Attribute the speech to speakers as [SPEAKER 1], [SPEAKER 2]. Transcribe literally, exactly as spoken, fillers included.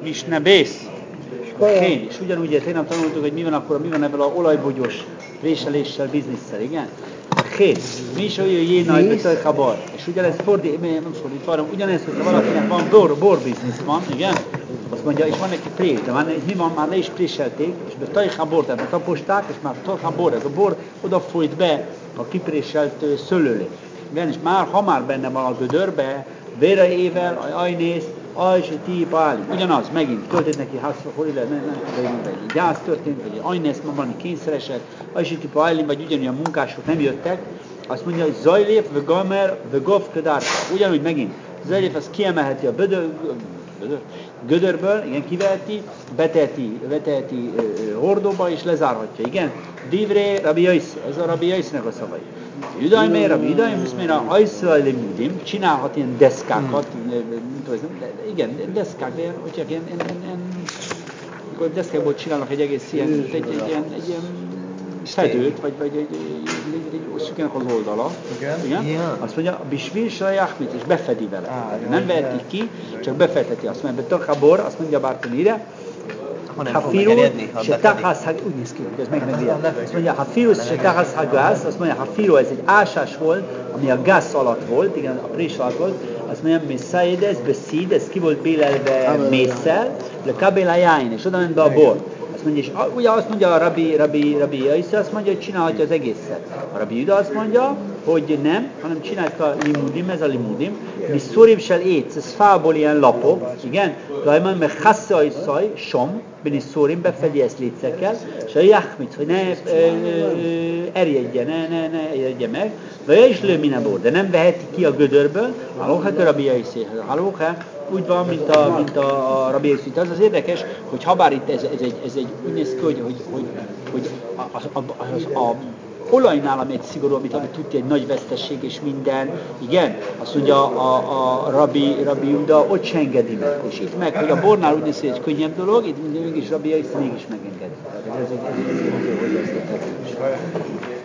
[SPEAKER 1] Misne bész. Kén. És ugyanúgy tegnap tanultuk, hogy mi van akkor, mi van ebből a olajbogyós réseléssel, bizniszsel, igen? Kén. Mi is olyan jénaj betölkabar. És ugyanez fordít, nem fordít, hanem ugyanez, hogyha valakinek van bor, bor biznisz van, igen? Azt mondja, és van neki prés, de már mi van, már le is préselték, és betölkabor, tehát betaposták, és már betölkabor, ez a bor oda folyt be a kipréselt szőlőlé. Igen, és már, ha már benne van a gödörbe, véreével, ajnész, ajsi, tí, páli. Ugyanaz, megint töltött neki házra, hol lehet, nem, nem, nem, egy gyász történt, vagy ajnész, ma valami kényszeresek, ajsi, tí, páli, vagy ugyanilyen munkások nem jöttek. Azt mondja, hogy zajlép, ve gamer, ve gov, kedár. Ugyanúgy megint. Zajlép, az kiemelheti a bödör, bödör, gödörből, igen, kiveheti, beteheti, beteheti uh, hordóba, és lezárhatja, igen. Divré, Rabbi Jaiszi, ez a Rabbi Jaiszinek a szavai. Judaimé, Rabbi Judaim, viszmére ajszlaj limudim, csinálhat ilyen deszkákat, de igen, deszkák, de ilyen, hogyha ilyen, ilyen, ilyen, amikor deszkákból csinálnak egy egész ilyen, egy, egy, egy, ilyen, egy ilyen fedőt, vagy, vagy egy, egy, egy szükének az oldala, igen? Igen? Azt mondja, bisvil sajachmit, és befedi vele. Ah, nem veheti ki, csak befedheti. Azt mondja, betörkabor, azt mondja Bárton ide, Hafirus, se tachasz, úgy néz ki, ez meg megviel. Azt mondja, Hafirus, se tachasz hagász, azt mondja, Hafirus, ez egy ásás volt, ami a gáz alatt volt, igen, a prés alatt volt, azt mondja, Messides, beszíd, ez ki volt bélelve mésszel, le kabél jáin, és oda ment be a bor. Azt mondja, és ugye azt mondja a Rabbi, Rabbi, Rabbi Jaiszi, azt mondja, hogy csinálhatja az egészet. A Rabbi Juda azt mondja, hogy nem, hanem csinálják a limudim, ez a limudim, mi szurim sel étsz, ez fából ilyen lapok, igen, lajman, mert hasse ajszaj, som, bini szurim, befedi ezt létszekkel, és a jachmit, hogy ne erjedje, ne, ne, ne erjedje meg, de is lő minabor, de nem veheti ki a gödörből, halóha a Rabbi Jaiszi, halóha, úgy van, mint a, mint a Rabbi Jaiszi. Az az érdekes, hogy habár itt ez, ez, egy, ez egy, úgy néz ki, hogy, hogy, hogy, hogy az, az, az, a olajnál, ami egy szigorú, amit, amit tudja, egy nagy vesztesség és minden, igen, azt mondja a, a Rabbi, Rabbi Juda, ott se engedi meg. És itt meg, hogy a bornál úgy néz ki, egy könnyebb dolog, itt mégis Rabbi Jaiszi mégis megengedi. Ez egy, ez egy, ez egy, ez egy, ez egy, ez egy, ez egy, ez egy